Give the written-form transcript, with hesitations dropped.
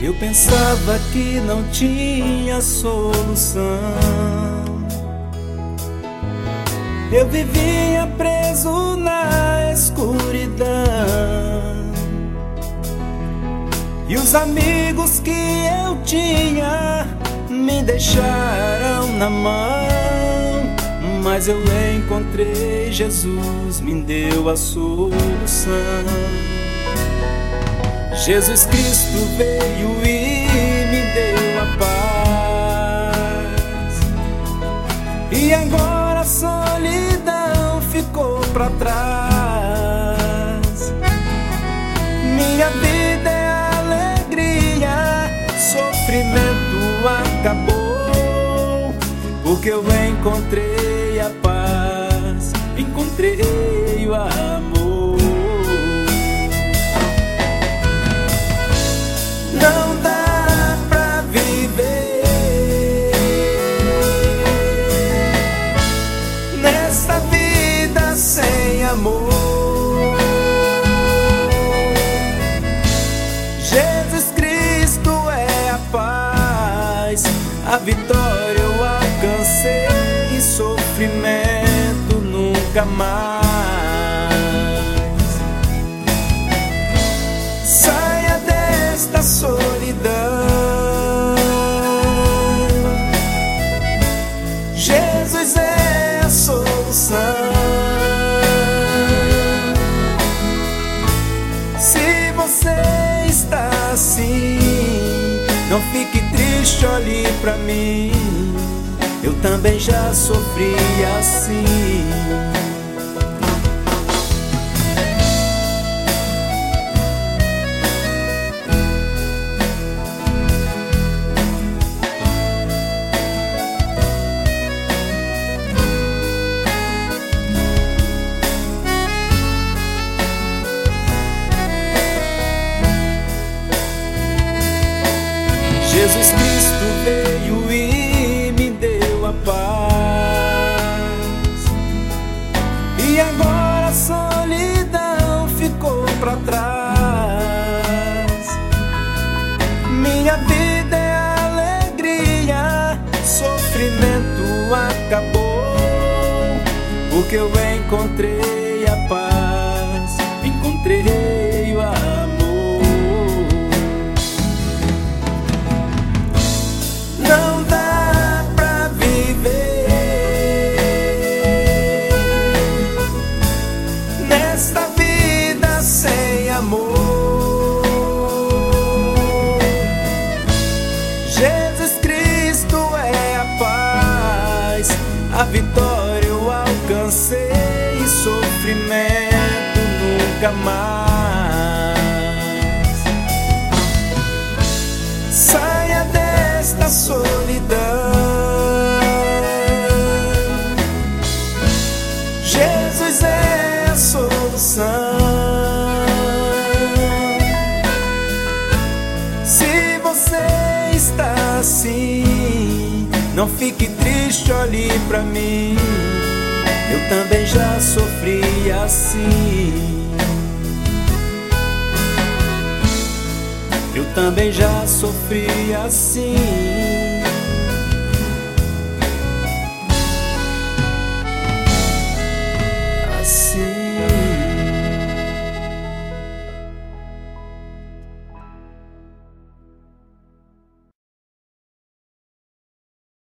Eu pensava que não tinha solução. Eu vivia preso na escuridão, e os amigos que eu tinha me deixaram na mão. Mas eu encontrei Jesus, me deu a solução. Jesus Cristo veio e me deu a paz, e agora a solidão ficou pra trás. Minha vida é alegria, sofrimento acabou, porque eu encontrei a paz, encontrei o amor. Não dá pra viver nesta vida sem amor. Jesus Cristo é a paz, a vitória eu alcancei, e sofrimento nunca mais. Saia desta solidão, Jesus é a solução. Se você está assim, não fique triste, olhe pra mim. Eu também já sofri assim. Jesus Cristo veio e me deu a paz, e agora a solidão ficou pra trás. Minha vida é alegria, sofrimento acabou, porque eu encontrei a paz, encontrei o amor. Não dá pra viver nesta vida sem amor. Jesus Cristo é a paz, a vitória eu alcancei, e sofrimento nunca mais. Saia desta solidão, Jesus é a solução. Se você está assim, não fique triste, olhe pra mim. Eu também já sofri assim. Eu também já sofri assim.